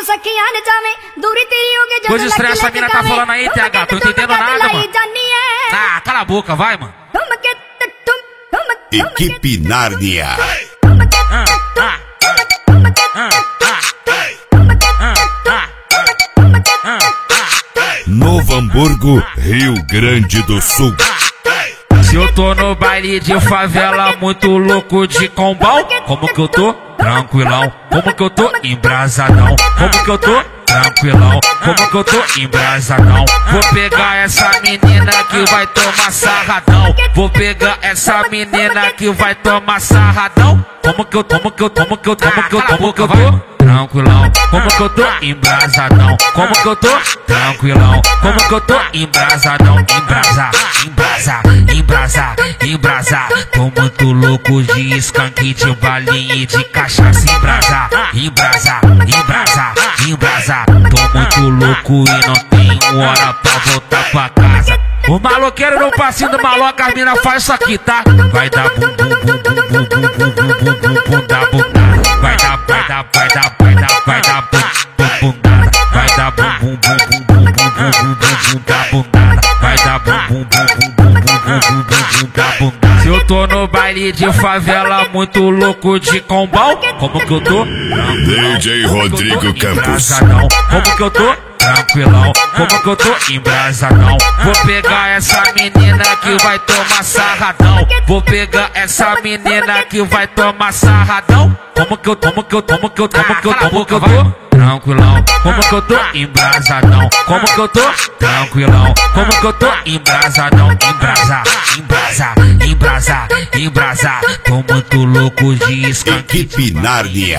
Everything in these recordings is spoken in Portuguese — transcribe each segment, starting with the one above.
तू सखियां न जावे दूरी तेरी होगे जब Coisa estranha essa mina tá falando aí, TH. Tô entendendo nada, mano. Ah, cala a boca, vai, mano. Equipe Nárnia. Novo Hamburgo, Rio Grande do Sul. Se eu tô no baile de favela, muito louco de combão, como que eu tô? Tranquilão. Como que eu tô? Embrasadão. Como que eu tô? Tranquilão. Como que eu tô? Embrasadão. Vou pegar essa menina que vai tomar sarradão. Vou pegar essa menina que vai tomar sarradão. Como que eu tô? Tranquilão. Como que eu tô? Embrasadão. Como que eu tô? Tranquilão. Como que eu tô? Embrasadão. Embrasa. Tô muito louco de skunk, de balinha e de cachaça. Embrasa. Tô muito louco e não tenho hora pra voltar pra casa. O maloqueiro no passinho do maloca, as mina faz isso aqui, tá? Vai dar bum da bundada. Vai dar bundada. Vai dar bum da bundada. Vai dar bum da bundada. Se eu tô no baile de favela, muito louco de combão, como que eu tô? DJ Rodrigo Campos. Como que eu tô? Tranquilão. Como que eu tô? Embrasadão. Vou pegar essa menina que vai tomar sarradão. Vou pegar essa menina que vai tomar sarradão. Como que eu tô? Tranquilão. Como que eu tô? Embrasadão. Como que eu tô? Tranquilão. Como que eu tô? Embrasadão. Embrasa. Tô muito louco de skunk. Equipe Nárnia.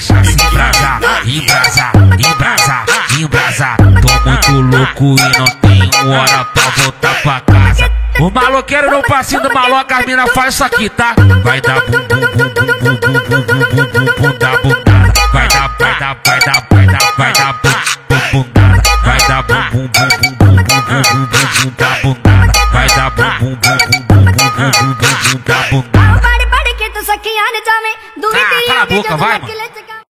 Embrasa. Tô muito louco e não tenho hora pra voltar pra casa. O maloqueiro no passinho do maloca, as mina faz isso aqui, tá? Vai dar bum da bundada. Vai dar bundada. Vai dar bum da bundada. Vai dar bum da bundada. que tu सखियां न जावे दूरी तेरी cala a boca, vai, mano.